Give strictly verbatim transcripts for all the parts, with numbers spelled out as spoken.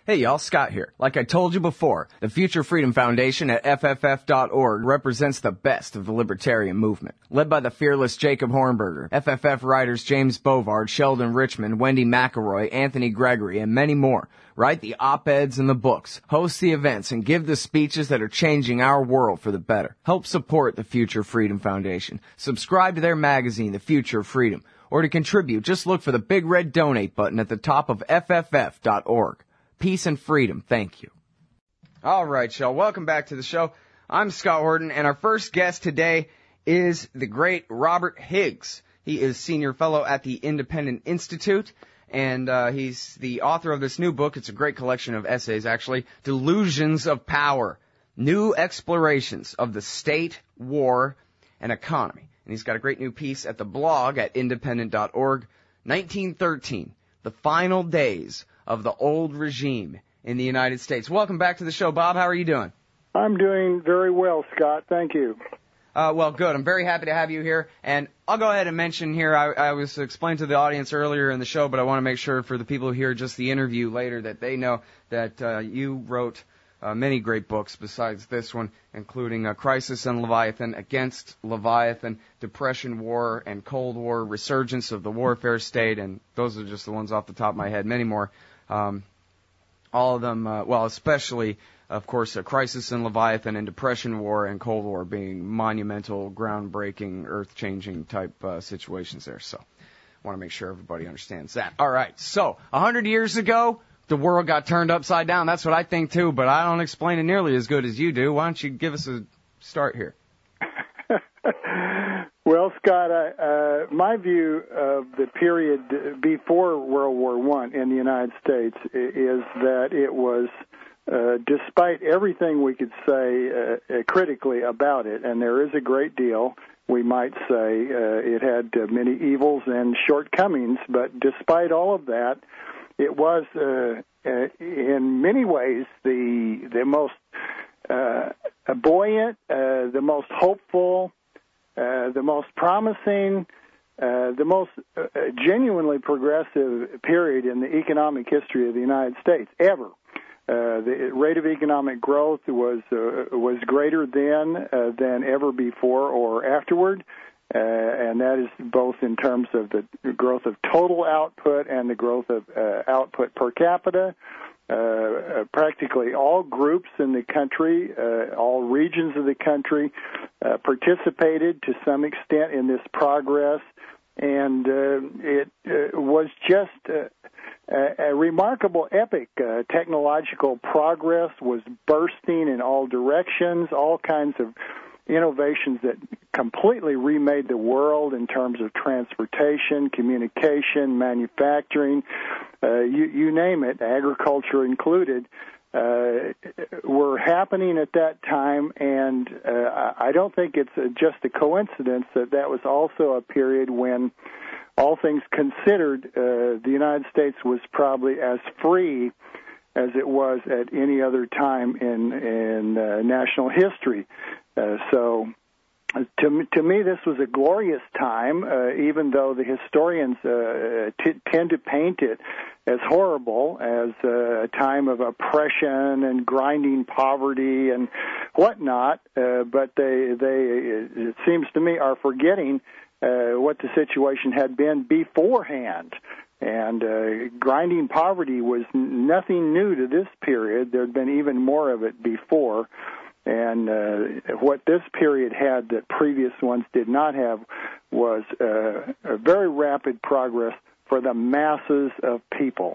Hey y'all, Scott here. Like I told you before, the Future Freedom Foundation at F F F dot org represents the best of the libertarian movement. Led by the fearless Jacob Hornberger, F F F writers James Bovard, Sheldon Richman, Wendy McElroy, Anthony Gregory, and many more write the op-eds and the books, host the events, and give the speeches that are changing our world for the better. Help support the Future Freedom Foundation. Subscribe to their magazine, The Future of Freedom. Or to contribute, just look for the big red donate button at the top of F F F dot org. Peace and freedom. Thank you. All right, y'all. Welcome back to the show. I'm Scott Horton, and our first guest today is the great Robert Higgs. He is senior fellow at the Independent Institute, and uh, he's the author of this new book. It's a great collection of essays, actually. Delusions of Power. New Explorations of the State, War, and Economy. And he's got a great new piece at the blog at independent dot org. nineteen thirteen, the final days of the old regime in the United States. Welcome back to the show, Bob. How are you doing? I'm doing very well, Scott. Thank you. Uh, well, good. I'm very happy to have you here. And I'll go ahead and mention here, I, I was explained to the audience earlier in the show, but I want to make sure for the people who hear just the interview later that they know that uh, you wrote uh, many great books besides this one, including uh, Crisis and Leviathan, Against Leviathan, Depression War and Cold War, Resurgence of the Warfare State, and those are just the ones off the top of my head. Many more. Um, all of them, uh, well, especially, of course, uh, Crisis and Leviathan and Depression War and Cold War being monumental, groundbreaking, earth-changing type uh, situations there. So I want to make sure everybody understands that. All right. So a hundred years ago, the world got turned upside down. That's what I think, too, but I don't explain it nearly as good as you do. Why don't you give us a start here? Well, Scott, I, uh, my view of the period before World War One in the United States is that it was, uh, despite everything we could say uh, critically about it, and there is a great deal, we might say uh, it had uh, many evils and shortcomings, but despite all of that, it was uh, uh, in many ways the the most uh, buoyant, uh, the most hopeful, Uh, the most promising, uh, the most uh, genuinely progressive period in the economic history of the United States ever. Uh, the rate of economic growth was uh, was greater then uh, than ever before or afterward, uh, and that is both in terms of the growth of total output and the growth of uh, output per capita. Uh, uh, practically all groups in the country, uh, all regions of the country, uh, participated to some extent in this progress, and uh, it uh, was just uh, a, a remarkable epic. Uh, technological progress was bursting in all directions, all kinds of innovations that completely remade the world in terms of transportation, communication, manufacturing, uh, you, you name it, agriculture included, uh, were happening at that time, and uh, I don't think it's just a coincidence that that was also a period when, all things considered, uh, the United States was probably as free as it was at any other time in, in uh, national history. Uh, so, to me, to me, this was a glorious time, uh, even though the historians uh, t- tend to paint it as horrible, as uh, a time of oppression and grinding poverty and whatnot. Uh, but they, they, it seems to me, are forgetting uh, what the situation had been beforehand. And uh, grinding poverty was nothing new to this period. There had been even more of it before. And uh, what this period had that previous ones did not have was uh, a very rapid progress for the masses of people.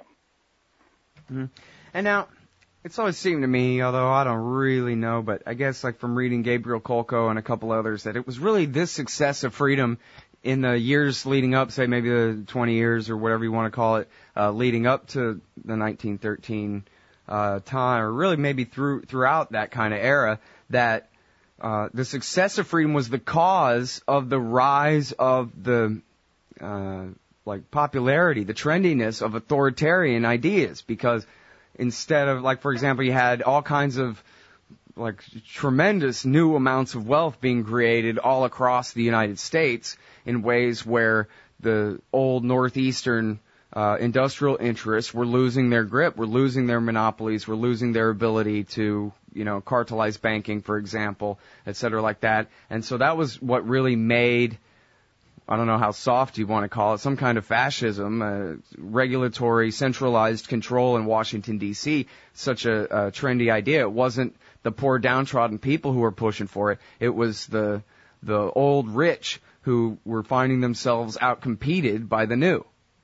Mm-hmm. And now, it's always seemed to me, although I don't really know, but I guess like from reading Gabriel Kolko and a couple others, that it was really this success of freedom in the years leading up, say maybe the twenty years or whatever you want to call it, uh, leading up to the nineteen thirteen uh, time, or really maybe through throughout that kind of era, that uh, the success of freedom was the cause of the rise of the uh, like popularity, the trendiness of authoritarian ideas, because instead of, like, for example, you had all kinds of like tremendous new amounts of wealth being created all across the United States in ways where the old northeastern uh, industrial interests were losing their grip, were losing their monopolies, were losing their ability to, you know, cartelize banking, for example, et cetera, like that. And so that was what really made, I don't know how soft you want to call it, some kind of fascism, uh, regulatory, centralized control in Washington, D C, such a, a trendy idea. It wasn't the poor downtrodden people who were pushing for it. It was the the old rich who were finding themselves outcompeted by the new.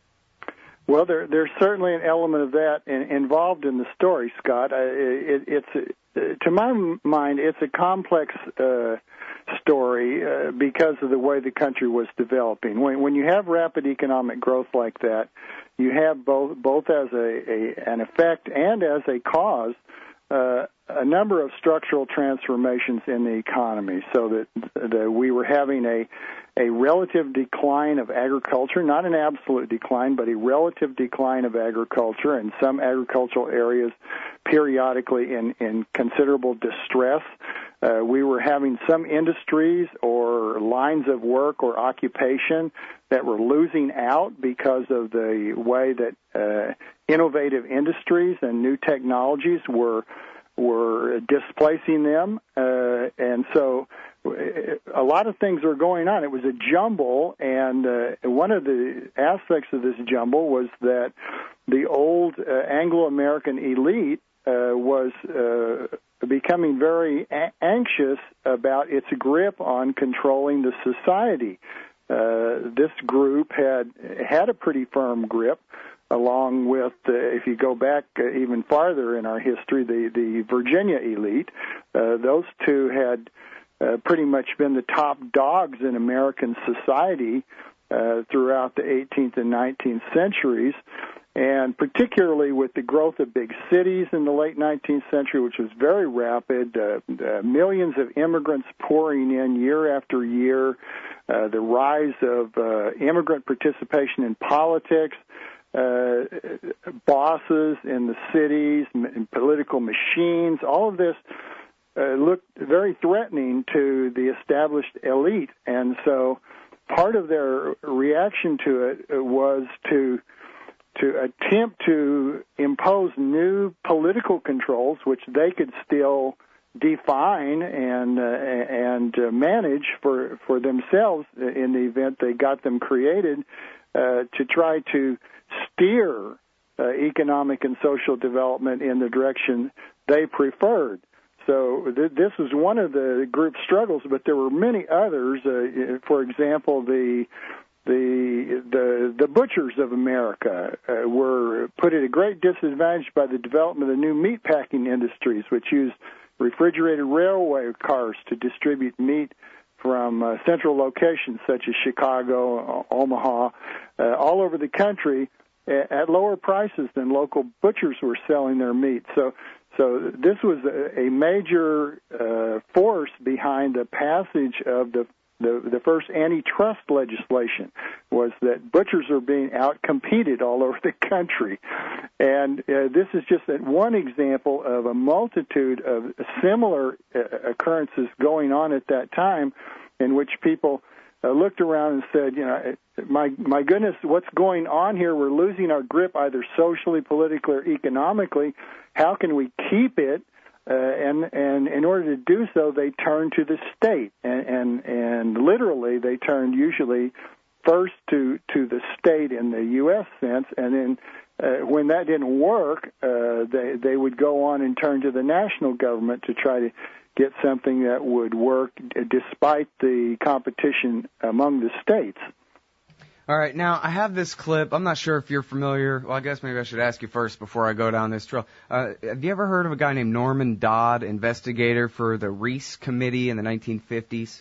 Well, there, there's certainly an element of that in, involved in the story, Scott. Uh, it, it's uh, to my mind, it's a complex uh, story uh, because of the way the country was developing. When, when you have rapid economic growth like that, you have both both as a, a an effect and as a cause uh, a number of structural transformations in the economy. So that, that we were having a a relative decline of agriculture, not an absolute decline, but a relative decline of agriculture, and some agricultural areas periodically in, in considerable distress. Uh, we were having some industries or lines of work or occupation that were losing out because of the way that uh, innovative industries and new technologies were were displacing them, uh, and so a lot of things were going on. It was a jumble, and uh, one of the aspects of this jumble was that the old uh, Anglo-American elite uh, was uh, becoming very a- anxious about its grip on controlling the society. Uh, this group had had a pretty firm grip, along with, uh, if you go back uh, even farther in our history, the, the Virginia elite. Uh, those two had uh, pretty much been the top dogs in American society uh, throughout the eighteenth and nineteenth centuries, and particularly with the growth of big cities in the late nineteenth century, which was very rapid, uh, uh, millions of immigrants pouring in year after year, uh, the rise of uh, immigrant participation in politics, Uh, bosses in the cities, m- political machines, all of this uh, looked very threatening to the established elite. And so part of their reaction to it was to to attempt to impose new political controls, which they could still define and uh, and uh, manage for, for themselves in the event they got them created, uh, to try to steer uh, economic and social development in the direction they preferred. So th- this was one of the group struggles, but there were many others. Uh, for example, the the the the butchers of America uh, were put at a great disadvantage by the development of new meatpacking industries, which used refrigerated railway cars to distribute meat from uh, central locations such as Chicago, Omaha, uh, all over the country at lower prices than local butchers were selling their meat. So so this was a, a major uh, force behind the passage of the, the the first antitrust legislation, was that butchers are being outcompeted all over the country. And uh, this is just one example of a multitude of similar uh, occurrences going on at that time, in which people uh, looked around and said, you know, my my goodness, what's going on here? We're losing our grip either socially, politically, or economically. How can we keep it? Uh, and and in order to do so, they turned to the state, and and, and literally they turned usually first to, to the state in the U S sense, and then uh, when that didn't work, uh, they they would go on and turn to the national government to try to get something that would work despite the competition among the states. All right, now I have this clip. I'm not sure if you're familiar. Well, I guess maybe I should ask you first before I go down this trail. Uh, have you ever heard of a guy named Norman Dodd, investigator for the Reece Committee in the nineteen fifties?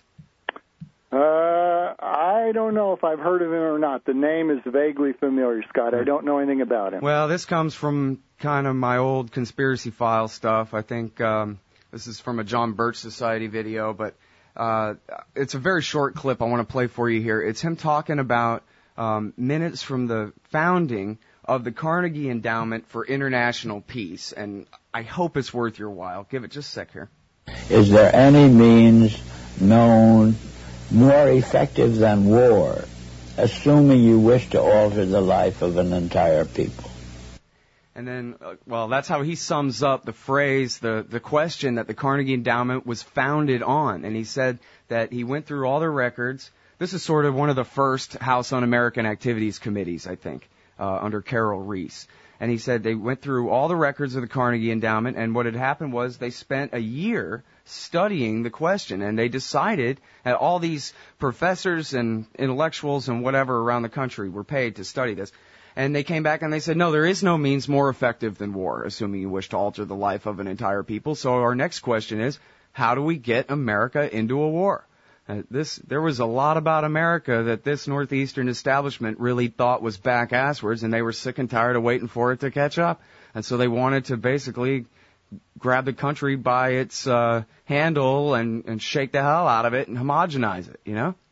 Uh, I don't know if I've heard of him or not. The name is vaguely familiar, Scott. I don't know anything about him. Well, this comes from kind of my old conspiracy file stuff. I think um, this is from a John Birch Society video, but uh, it's a very short clip I want to play for you here. It's him talking about um, minutes from the founding of the Carnegie Endowment for International Peace, and I hope it's worth your while. Give it just a sec here. Is there any means known more effective than war assuming you wish to alter the life of an entire people. And then, uh, well, that's how he sums up the phrase, the, the question that the Carnegie Endowment was founded on. And he said that he went through all the records. This is sort of one of the first House Un-American Activities committees, I think, uh, under Carol Reese. And he said they went through all the records of the Carnegie Endowment, and what had happened was they spent a year studying the question, and they decided that all these professors and intellectuals and whatever around the country were paid to study this. And they came back and they said, no, there is no means more effective than war, assuming you wish to alter the life of an entire people. So our next question is, how do we get America into a war? Uh, this, there was a lot about America that this Northeastern establishment really thought was back asswards, and they were sick and tired of waiting for it to catch up. And so they wanted to basically grab the country by its uh, handle and, and shake the hell out of it and homogenize it, you know?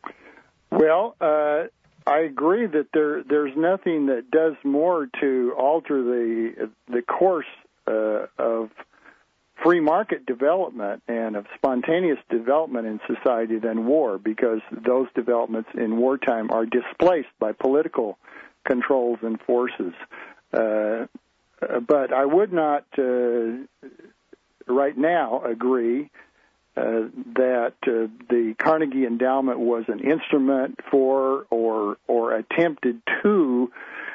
Well, uh, I agree that there there's nothing that does more to alter the the course uh, of free market development and of spontaneous development in society than war, because those developments in wartime are displaced by political controls and forces. Uh, but I would not uh, right now agree uh, that uh, the Carnegie Endowment was an instrument for or or attempted to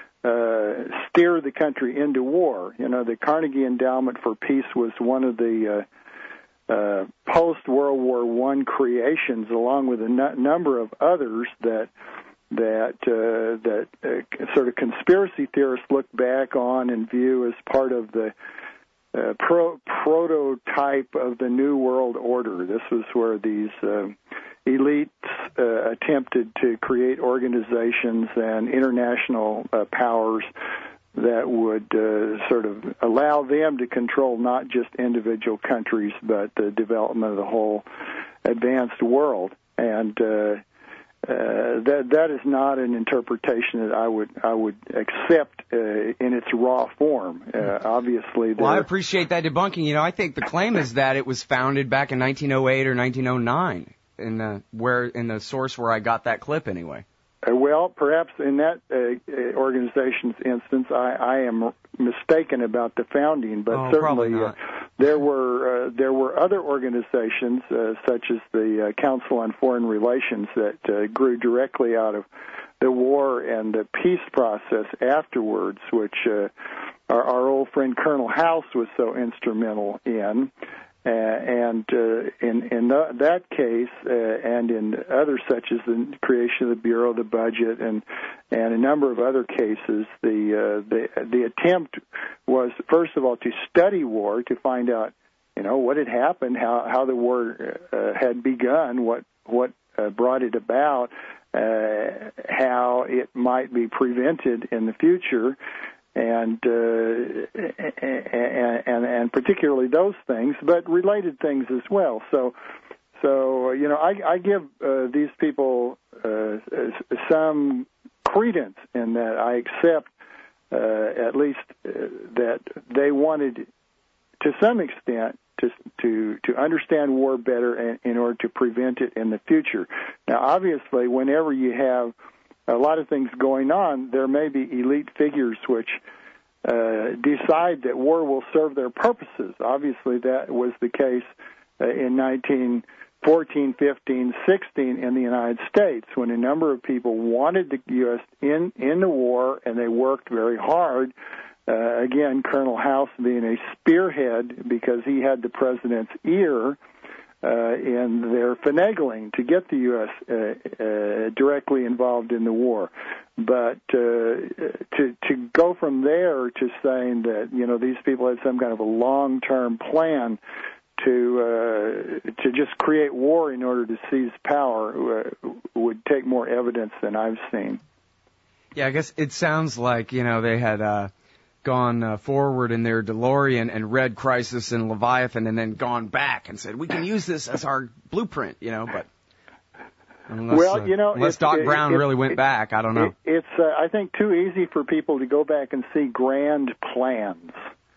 Uh, steer the country into war. You know, the Carnegie Endowment for Peace was one of the uh, uh, post-World War One creations, along with a n- number of others that that uh, that uh, sort of conspiracy theorists look back on and view as part of the uh, pro- prototype of the New World Order. This was where these uh, elites uh, attempted to create organizations and international uh, powers that would uh, sort of allow them to control not just individual countries, but the development of the whole advanced world. And uh, uh, that that is not an interpretation that I would I would accept uh, in its raw form. Uh, obviously, well, I appreciate that debunking. You know, I think the claim is that it was founded back in nineteen oh eight or nineteen oh nine. In the where in the source where I got that clip anyway. Uh, well, perhaps in that uh, organization's instance, I, I am mistaken about the founding, but oh, certainly uh, there were uh, there were other organizations uh, such as the uh, Council on Foreign Relations that uh, grew directly out of the war and the peace process afterwards, which uh, our, our old friend Colonel House was so instrumental in. Uh, and uh, in, in the, that case, uh, and in others such as the creation of the Bureau, the budget, and and a number of other cases, the uh, the the attempt was first of all to study war, to find out, you know, what had happened, how how the war uh, had begun, what what uh, brought it about, uh, how it might be prevented in the future. And, uh, and and and particularly those things, but related things as well. So, so you know, I, I give uh, these people uh, some credence in that. I accept uh, at least uh, that they wanted, to some extent, to to to understand war better and, in order to prevent it in the future. Now, obviously, whenever you have a lot of things going on, there may be elite figures which uh, decide that war will serve their purposes. Obviously, that was the case uh, in nineteen fourteen, fifteen, sixteen in the United States, when a number of people wanted the U S in, in the war, and they worked very hard. Uh, again, Colonel House being a spearhead because he had the president's ear Uh, in their finagling to get the U S uh, uh, directly involved in the war. But uh, to to go from there to saying that, you know, these people had some kind of a long-term plan to uh, to just create war in order to seize power uh, would take more evidence than I've seen. Yeah, I guess it sounds like, you know, they had uh, gone uh, forward in their DeLorean and read Crisis and Leviathan and then gone back and said, we can use this as our blueprint, you know, but unless, well, uh, you know, unless Doc it, Brown it, really went it, back, I don't know. It, it's, uh, I think, too easy for people to go back and see grand plans.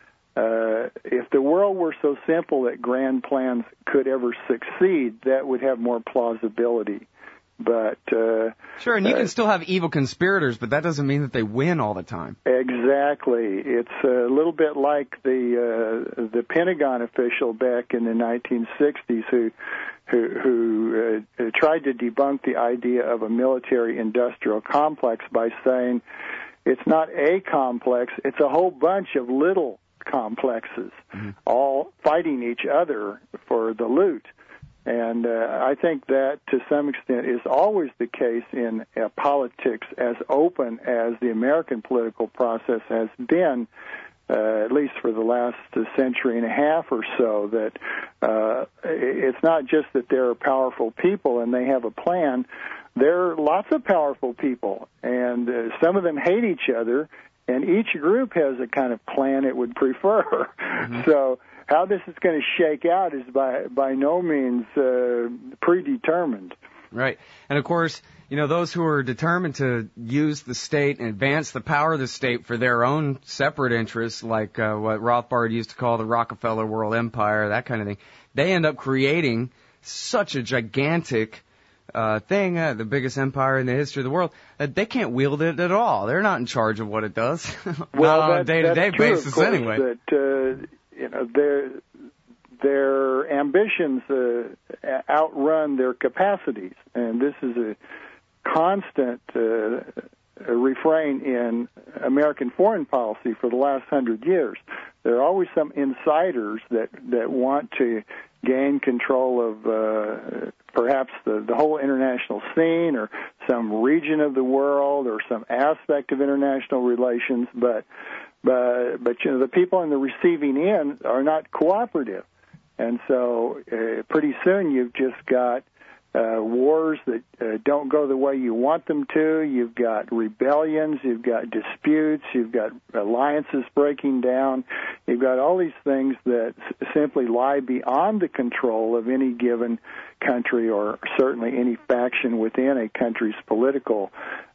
Uh, if the world were so simple that grand plans could ever succeed, that would have more plausibility. But uh, sure, and you uh, can still have evil conspirators, but that doesn't mean that they win all the time. Exactly. It's a little bit like the uh, the Pentagon official back in the nineteen sixties who who, who uh, tried to debunk the idea of a military-industrial complex by saying it's not a complex, it's a whole bunch of little complexes, mm-hmm. all fighting each other for the loot. And uh, I think that, to some extent, is always the case in uh, politics as open as the American political process has been, uh, at least for the last uh, century and a half or so, that uh, it's not just that there are powerful people and they have a plan. There are lots of powerful people, and uh, some of them hate each other, and each group has a kind of plan it would prefer. Mm-hmm. So how this is going to shake out is by by no means uh, predetermined. Right. And, of course, you know, those who are determined to use the state and advance the power of the state for their own separate interests, like uh, what Rothbard used to call the Rockefeller World Empire, that kind of thing, they end up creating such a gigantic uh, thing, uh, the biggest empire in the history of the world, that they can't wield it at all. They're not in charge of what it does. Well, not that, on a day-to-day that's true, basis of course, anyway. That, uh, you know, their their ambitions uh, outrun their capacities, and this is a constant uh, refrain in American foreign policy for the last hundred years. There are always some insiders that that want to gain control of uh, perhaps the, the whole international scene or some region of the world or some aspect of international relations, but but but you know, the people in the receiving end are not cooperative, and so uh, pretty soon you've just got uh, wars that uh, don't go the way you want them to. You've got rebellions, you've got disputes, you've got alliances breaking down. You've got all these things that s- simply lie beyond the control of any given country, or certainly any faction within a country's political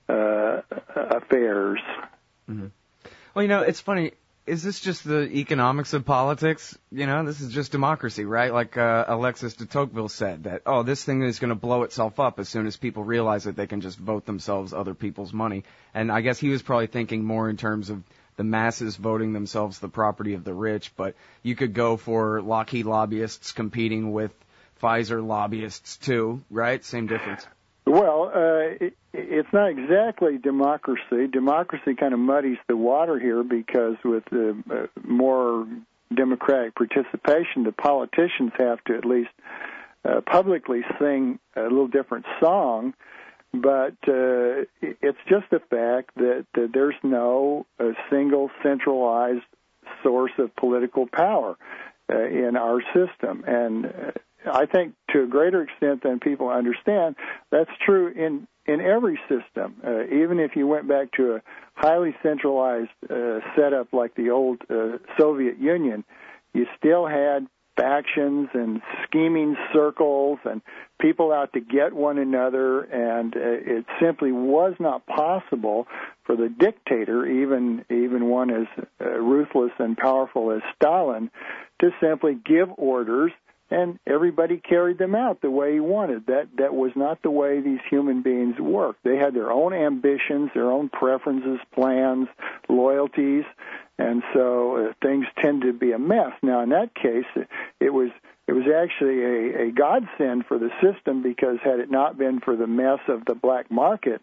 uh, affairs. Mm-hmm. Well, you know, it's funny. Is this just the economics of politics? You know, this is just democracy, right? Like uh, Alexis de Tocqueville said that, oh, this thing is going to blow itself up as soon as people realize that they can just vote themselves other people's money. And I guess he was probably thinking more in terms of the masses voting themselves the property of the rich. But you could go for Lockheed lobbyists competing with Pfizer lobbyists, too, right? Same difference. Well, uh, it, it's not exactly democracy. Democracy kind of muddies the water here because with uh, uh, more democratic participation, the politicians have to at least uh, publicly sing a little different song. But uh, it's just the fact that, that there's no uh, single centralized source of political power uh, in our system. And uh, I think to a greater extent than people understand, that's true in, in every system. Uh, even if you went back to a highly centralized uh, setup like the old uh, Soviet Union, you still had factions and scheming circles and people out to get one another, and uh, it simply was not possible for the dictator, even even one as uh, ruthless and powerful as Stalin, to simply give orders and everybody carried them out the way he wanted. That that was not the way these human beings worked. They had their own ambitions, their own preferences, plans, loyalties, and so uh, things tend to be a mess. Now, in that case, it was it was actually a, a godsend for the system, because had it not been for the mess of the black market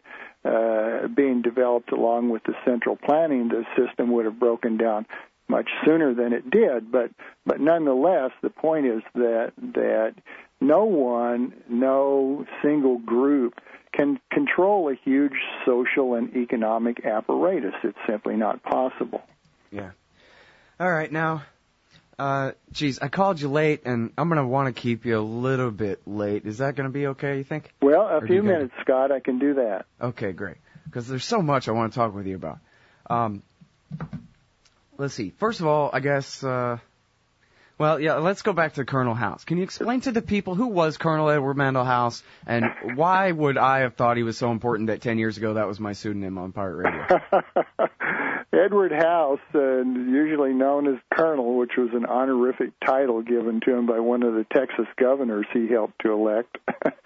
uh, being developed along with the central planning, the system would have broken down much sooner than it did. But but nonetheless, the point is that that no one, no single group can control a huge social and economic apparatus. It's simply not possible. Yeah. All right, now, uh, geez, I called you late, and I'm going to want to keep you a little bit late. Is that going to be okay, you think? Well, a Or few gotta... minutes, Scott. I can do that. Okay, great. Because there's so much I want to talk with you about. Um, let's see. First of all, I guess, uh, well, yeah, let's go back to Colonel House. Can you explain to the people who was Colonel Edward Mandell House, and why would I have thought he was so important that ten years ago that was my pseudonym on Pirate Radio? Edward House, uh, usually known as Colonel, which was an honorific title given to him by one of the Texas governors he helped to elect,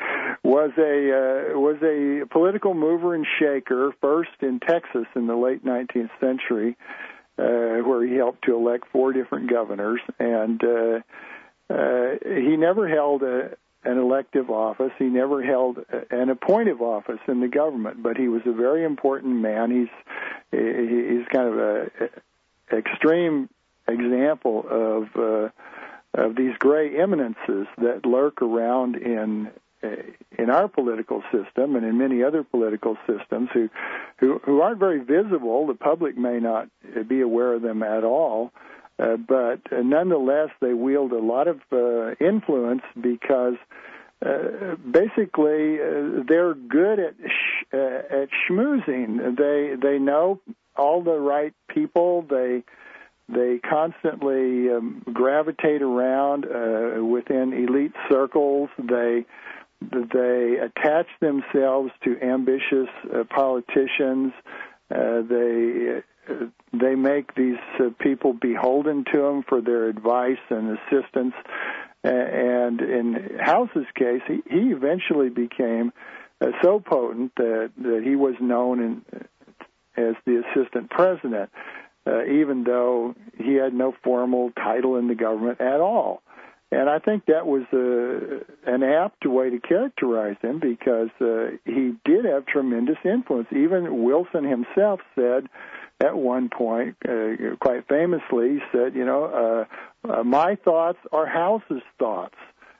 was a uh, was a political mover and shaker, first in Texas in the late nineteenth century, uh, where he helped to elect four different governors, and uh, uh, he never held a, an elective office. He never held an appointive office in the government, but he was a very important man. He's he's kind of a, a extreme example of uh, of these gray eminences that lurk around in in our political system and in many other political systems who, who, who aren't very visible. The public may not be aware of them at all, uh, but uh, nonetheless they wield a lot of uh, influence because uh, basically uh, they're good at sh- uh, at schmoozing. They they know all the right people. They They constantly um, gravitate around uh, within elite circles. They they attach themselves to ambitious uh, politicians. Uh, they uh, they make these uh, people beholden to them for their advice and assistance. Uh, and in House's case, he, he eventually became uh, so potent that, that he was known in, as the assistant president. Uh, even though he had no formal title in the government at all. And I think that was uh, an apt way to characterize him because uh, he did have tremendous influence. Even Wilson himself said at one point, uh, quite famously, he said, you know, uh, uh, my thoughts are House's thoughts.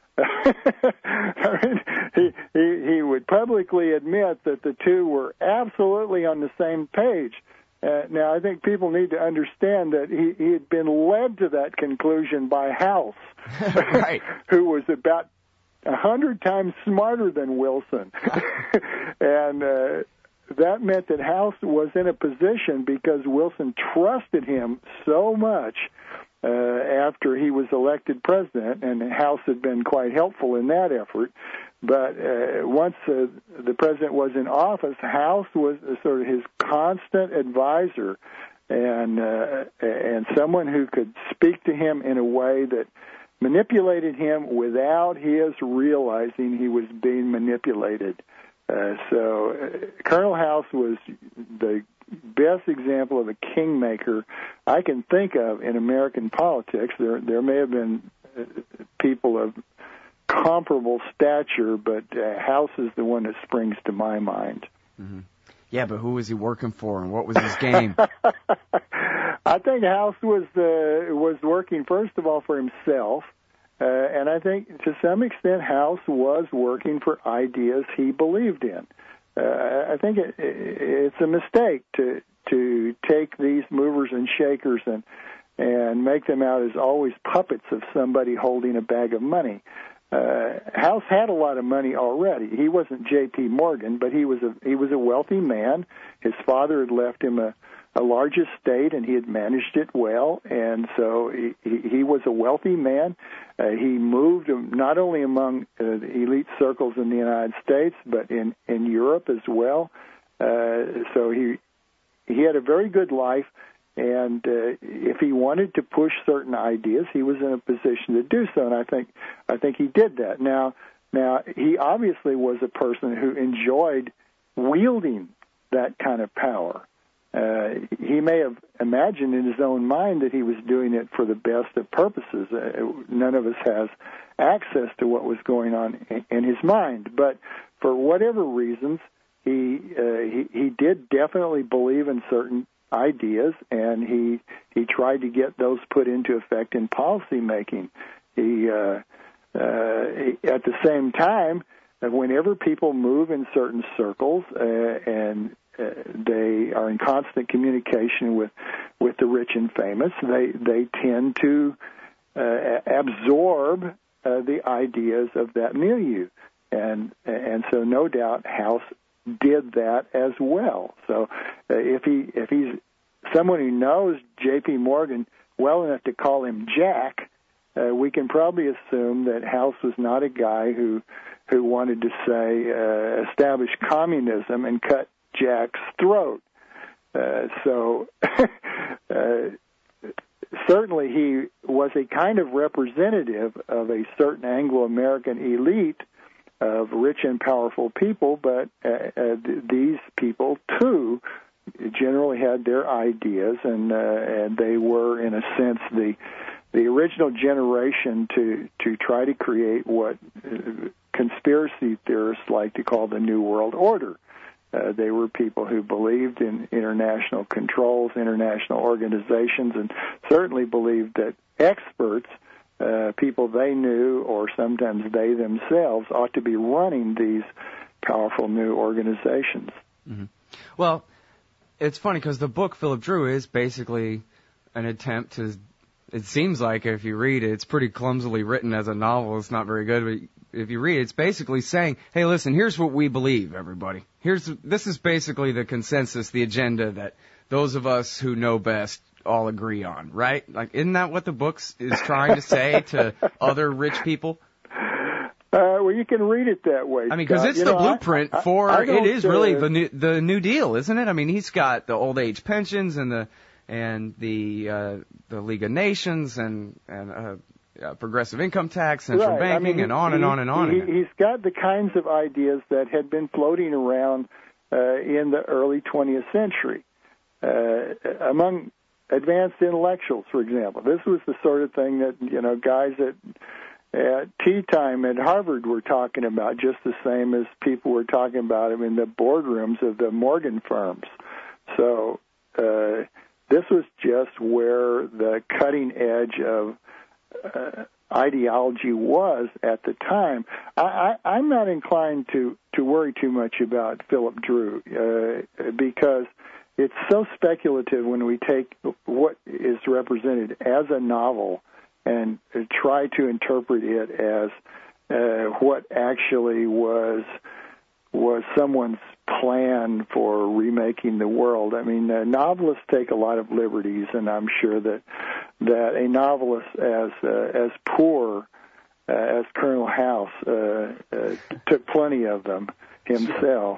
I mean, he, he, he would publicly admit that the two were absolutely on the same page. Uh, now, I think people need to understand that he, he had been led to that conclusion by House, right. who was about a hundred times smarter than Wilson. and uh, that meant that House was in a position because Wilson trusted him so much uh, after he was elected president, and House had been quite helpful in that effort. But uh, once uh, the president was in office, House was sort of his constant advisor and uh, and someone who could speak to him in a way that manipulated him without his realizing he was being manipulated. Uh, so uh, Colonel House was the best example of a kingmaker I can think of in American politics. There, there may have been uh, people of comparable stature, but uh, House is the one that springs to my mind. Mm-hmm. Yeah, but who was he working for, and what was his game? I think House was the was working first of all for himself, uh, and I think to some extent House was working for ideas he believed in. Uh, I think it, it's a mistake to to take these movers and shakers and and make them out as always puppets of somebody holding a bag of money. Uh, House had a lot of money already. He wasn't J P Morgan, but he was a he was a wealthy man. His father had left him a, a large estate, and he had managed it well. And so he, he, he was a wealthy man. Uh, he moved not only among uh, the elite circles in the United States, but in, in Europe as well. Uh, so he he had a very good life. And uh, if he wanted to push certain ideas, he was in a position to do so, and I think I think he did that. Now, now he obviously was a person who enjoyed wielding that kind of power. Uh, he may have imagined in his own mind that he was doing it for the best of purposes. Uh, none of us has access to what was going on in, in his mind, but for whatever reasons, he uh, he, he did definitely believe in certain ideas, and he he tried to get those put into effect in policy making. He, uh, uh, he at the same time, whenever people move in certain circles uh, and uh, they are in constant communication with with the rich and famous, they they tend to uh, absorb uh, the ideas of that milieu, and and so no doubt House did that as well. So uh, if he if he's someone who knows J P Morgan well enough to call him Jack, uh, we can probably assume that House was not a guy who who wanted to say uh, establish communism and cut Jack's throat. Uh, so uh, certainly he was a kind of representative of a certain Anglo-American elite of rich and powerful people, but uh, uh, these people, too, generally had their ideas, and uh, and they were, in a sense, the the original generation to, to try to create what uh, conspiracy theorists like to call the New World Order. Uh, they were people who believed in international controls, international organizations, and certainly believed that experts, uh, people they knew or sometimes they themselves, ought to be running these powerful new organizations. Mm-hmm. Well, it's funny because the book, Philip Drew, is basically an attempt to, it seems like if you read it, it's pretty clumsily written as a novel. It's not very good, but if you read it, it's basically saying, hey, listen, here's what we believe, everybody. Here's This is basically the consensus, the agenda that those of us who know best all agree on, right? Like, isn't that what the book is trying to say to other rich people? Uh, well, you can read it that way. I mean, because it's you the know, blueprint I, for, I, I it is uh, really the new, the New Deal, isn't it? I mean, he's got the old age pensions and the, and the, uh, the League of Nations and, and, uh, uh progressive income tax, central right. banking, I mean, and on he, and on and on. He, again. He's got the kinds of ideas that had been floating around, uh, in the early twentieth century, uh, among advanced intellectuals, for example. This was the sort of thing that, you know, guys at at tea time at Harvard were talking about, just the same as people were talking about them in the boardrooms of the Morgan firms. So uh, this was just where the cutting edge of uh, ideology was at the time. I, I, I'm not inclined to, to worry too much about Philip Drew uh, because it's so speculative when we take what is represented as a novel and try to interpret it as uh, what actually was was someone's plan for remaking the world. I mean, uh, novelists take a lot of liberties, and I'm sure that that a novelist as uh, as poor uh, as Colonel House uh, uh, took plenty of them himself.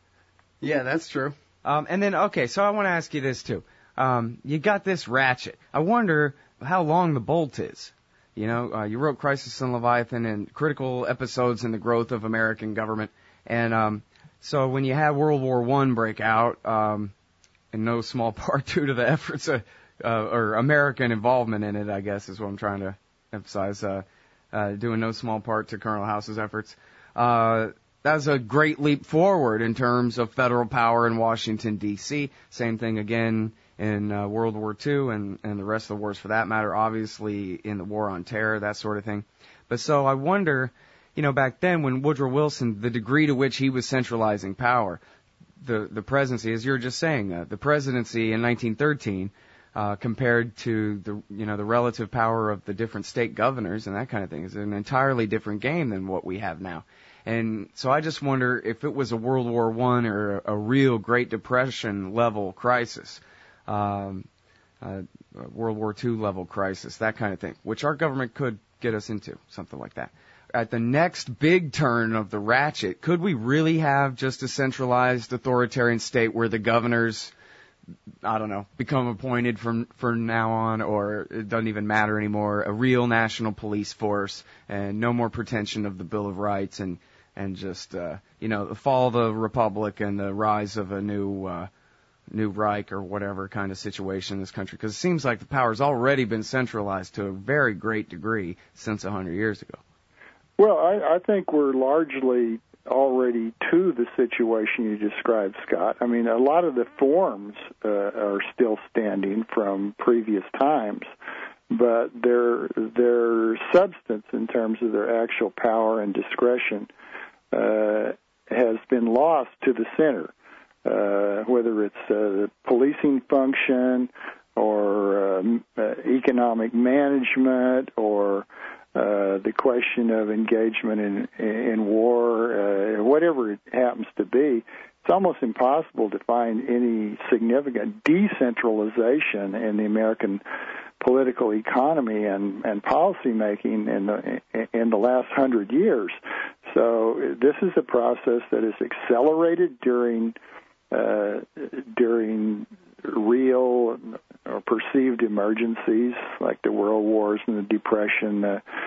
Yeah, that's true. Um, and then, okay, so I want to ask you this, too. Um, you got this ratchet. I wonder how long the bolt is. You know, uh, you wrote Crisis on Leviathan and critical episodes in the growth of American government. And um, so when you had World War One break out, um, in no small part due to the efforts of, uh, or American involvement in it, I guess is what I'm trying to emphasize, uh, uh, due in no small part to Colonel House's efforts, uh, that was a great leap forward in terms of federal power in Washington, D C Same thing again in uh, World War Two and, and the rest of the wars for that matter, obviously in the War on Terror, that sort of thing. But so I wonder, you know, back then when Woodrow Wilson, the degree to which he was centralizing power, the, the presidency, as you were just saying, uh, the presidency in nineteen thirteen uh, compared to the, you know, the relative power of the different state governors and that kind of thing is an entirely different game than what we have now. And so I just wonder if it was a World War One or a, a real Great Depression level crisis, um, uh, World War Two level crisis, that kind of thing, which our government could get us into, something like that. At the next big turn of the ratchet, could we really have just a centralized authoritarian state where the governors, I don't know, become appointed from from now on, or it doesn't even matter anymore, a real national police force and no more pretension of the Bill of Rights and and just, uh, you know, the fall of the Republic and the rise of a new, uh, new Reich or whatever kind of situation in this country? Because it seems like the power's already been centralized to a very great degree since a hundred years ago. Well, I, I think we're largely already to the situation you described, Scott. I mean, a lot of the forms uh, are still standing from previous times, but their their substance in terms of their actual power and discretion uh, has been lost to the center, uh, whether it's uh, the policing function or um, uh, economic management or uh, the question of engagement in, in war, uh, whatever it happens to be. It's almost impossible to find any significant decentralization in the American political economy and, and policy making in the in the last hundred years. So this is a process that is accelerated during uh, during real or perceived emergencies like the World Wars and the Depression, uh,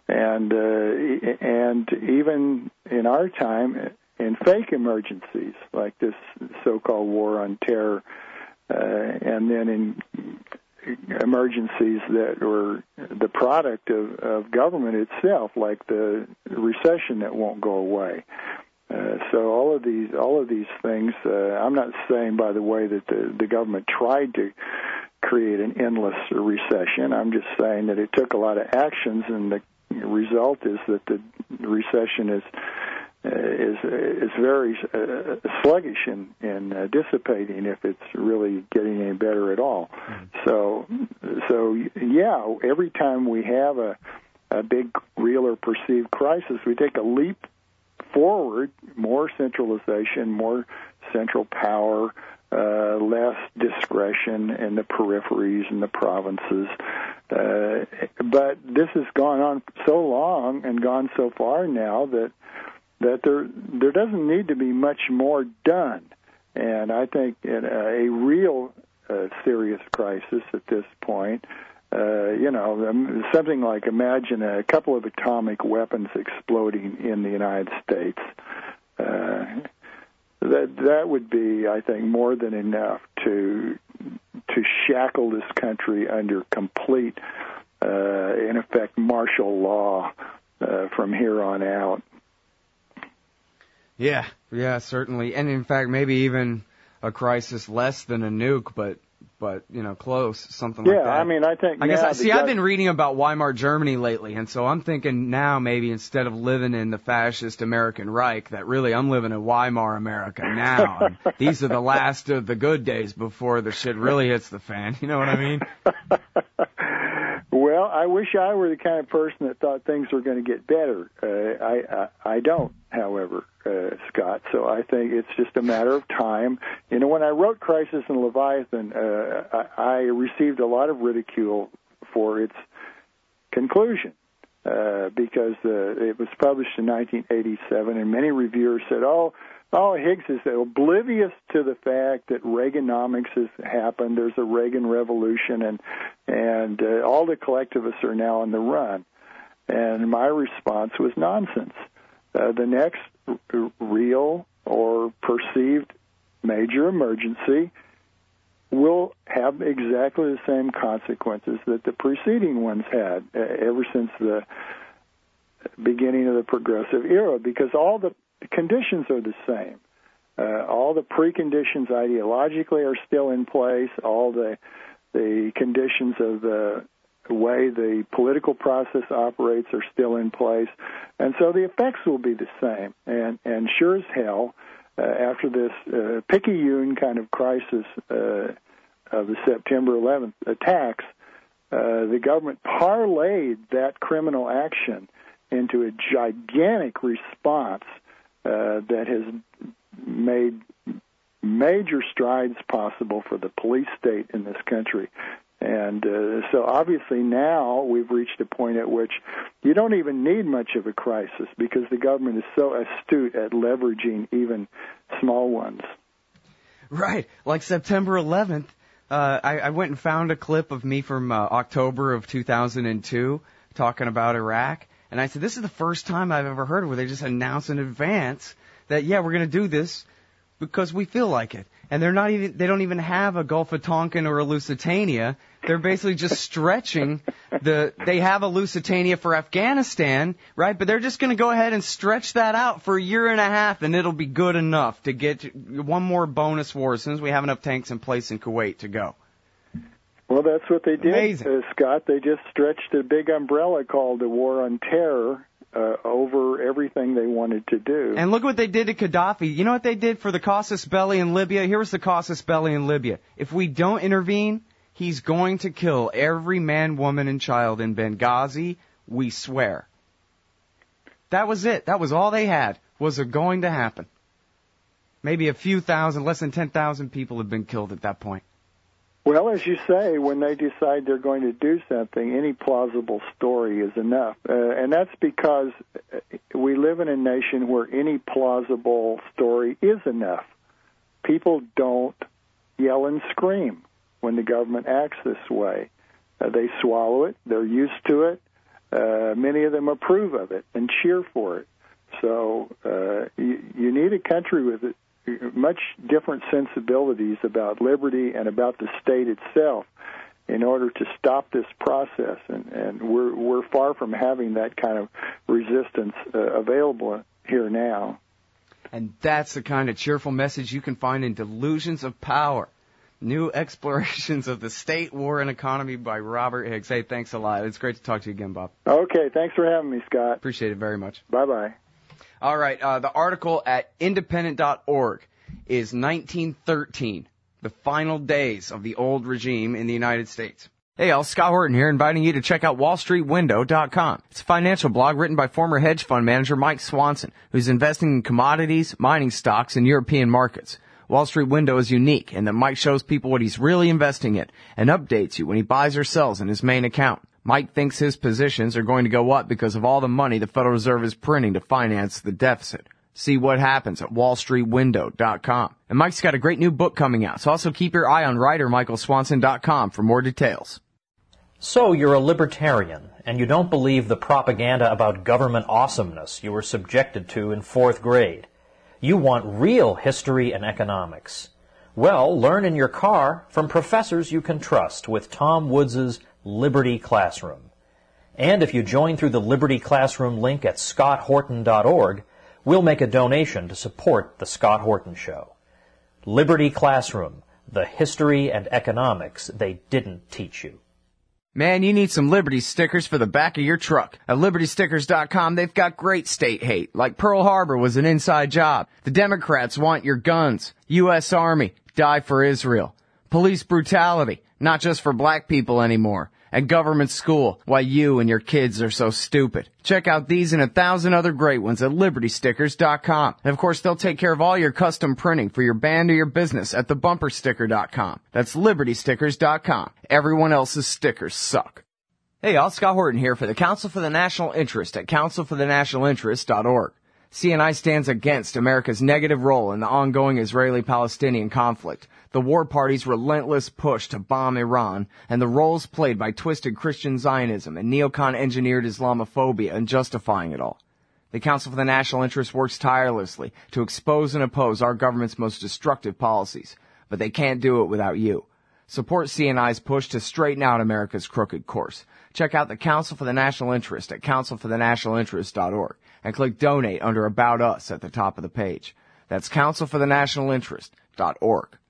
and uh, and even in our time, in fake emergencies like this so-called war on terror, uh, and then in emergencies that were the product of, of government itself, like the recession that won't go away. Uh, so all of these, all of these things. Uh, I'm not saying, by the way, that the, the government tried to create an endless recession. I'm just saying that it took a lot of actions, and the result is that the recession is uh, is is very uh, sluggish in, in uh, dissipating, if it's really getting any better at all. Mm-hmm. So, so yeah, every time we have a a big real or perceived crisis, we take a leap forward, more centralization, more central power, uh, less discretion in the peripheries and the provinces. Uh, but this has gone on so long and gone so far now that that there there doesn't need to be much more done. And I think in a, a real uh, serious crisis at this point, Uh, you know, something like, imagine a couple of atomic weapons exploding in the United States. Uh, that that would be, I think, more than enough to to shackle this country under complete, uh, in effect, martial law uh, from here on out. Yeah, yeah, certainly, and in fact, maybe even a crisis less than a nuke, but. But, you know, close, something yeah, like that. Yeah, I mean, I think... I guess, I, see, got... I've been reading about Weimar Germany lately, and so I'm thinking now maybe instead of living in the fascist American Reich, that really I'm living in Weimar America now. And these are the last of the good days before the shit really hits the fan. You know what I mean? Well, I wish I were the kind of person that thought things were going to get better. Uh, I, I I don't, however, uh, Scott. So I think it's just a matter of time. You know, when I wrote Crisis in Leviathan, uh, I, I received a lot of ridicule for its conclusion uh, because uh, it was published in nineteen eighty-seven, and many reviewers said, "Oh." Oh, Higgs is oblivious to the fact that Reaganomics has happened. There's a Reagan revolution, and and uh, all the collectivists are now on the run. And my response was nonsense. Uh, the next r- real or perceived major emergency will have exactly the same consequences that the preceding ones had uh, ever since the beginning of the progressive era, because all the The conditions are the same. Uh, all the preconditions ideologically are still in place. All the the conditions of the way the political process operates are still in place, and so the effects will be the same. And and sure as hell, uh, after this uh, Picayune kind of crisis uh, of the September eleventh attacks, uh, the government parlayed that criminal action into a gigantic response Uh, that has made major strides possible for the police state in this country. And uh, so obviously now we've reached a point at which you don't even need much of a crisis because the government is so astute at leveraging even small ones. Right. Like September eleventh, uh, I, I went and found a clip of me from uh, October of two thousand two talking about Iraq. And I said, this is the first time I've ever heard where they just announce in advance that, yeah, we're going to do this because we feel like it. And they're not even, they don't even have a Gulf of Tonkin or a Lusitania. They're basically just stretching the, they have a Lusitania for Afghanistan, right? But they're just going to go ahead and stretch that out for a year and a half, and it'll be good enough to get one more bonus war as soon as we have enough tanks in place in Kuwait to go. Well, that's what they did, Amazing. Uh, Scott. They just stretched a big umbrella called the War on Terror uh, over everything they wanted to do. And look what they did to Gaddafi. You know what they did for the casus belli in Libya? Here's the casus belli in Libya. If we don't intervene, he's going to kill every man, woman, and child in Benghazi, we swear. That was it. That was all they had, was it going to happen. Maybe a few thousand, less than ten thousand people have been killed at that point. Well, as you say, when they decide they're going to do something, any plausible story is enough. Uh, and that's because we live in a nation where any plausible story is enough. People don't yell and scream when the government acts this way. Uh, they swallow it. They're used to it. uh, many of them approve of it and cheer for it. So uh, you, you need a country with much different sensibilities about liberty and about the state itself in order to stop this process. And, and we're, we're far from having that kind of resistance uh, available here now. And that's the kind of cheerful message you can find in Delusions of Power, New Explorations of the State, War, and Economy by Robert Hicks. Hey, thanks a lot. It's great to talk to you again, Bob. Okay, thanks for having me, Scott. Appreciate it very much. Bye-bye. All right, uh, the article at independent dot org is nineteen thirteen, the final days of the old regime in the United States. Hey, all, Scott Horton here, inviting you to check out wall street window dot com. It's a financial blog written by former hedge fund manager Mike Swanson, who's investing in commodities, mining stocks, and European markets. Wall Street Window is unique in that Mike shows people what he's really investing in and updates you when he buys or sells in his main account. Mike thinks his positions are going to go up because of all the money the Federal Reserve is printing to finance the deficit. See what happens at wall street window dot com. And Mike's got a great new book coming out, so also keep your eye on writer michael swanson dot com for more details. So you're a libertarian, and you don't believe the propaganda about government awesomeness you were subjected to in fourth grade. You want real history and economics. Well, learn in your car from professors you can trust with Tom Woods' Liberty Classroom. And if you join through the Liberty Classroom link at scott horton dot org, we'll make a donation to support The Scott Horton Show. Liberty Classroom, the history and economics they didn't teach you. Man, you need some Liberty stickers for the back of your truck. At liberty stickers dot com, they've got great state hate, like Pearl Harbor was an inside job. The Democrats want your guns. U S Army, die for Israel. Police brutality, not just for black people anymore. And government school, why you and your kids are so stupid. Check out these and a thousand other great ones at liberty stickers dot com. And of course, they'll take care of all your custom printing for your band or your business at the bumper sticker dot com. That's liberty stickers dot com. Everyone else's stickers suck. Hey, all, Scott Horton here for the Council for the National Interest at council for the national interest dot org. C N I stands against America's negative role in the ongoing Israeli-Palestinian conflict, the war party's relentless push to bomb Iran, and the roles played by twisted Christian Zionism and neocon-engineered Islamophobia in justifying it all. The Council for the National Interest works tirelessly to expose and oppose our government's most destructive policies, but they can't do it without you. Support C N I's push to straighten out America's crooked course. Check out the Council for the National Interest at council for the national interest dot org and click Donate under About Us at the top of the page. That's council for the national interest dot org.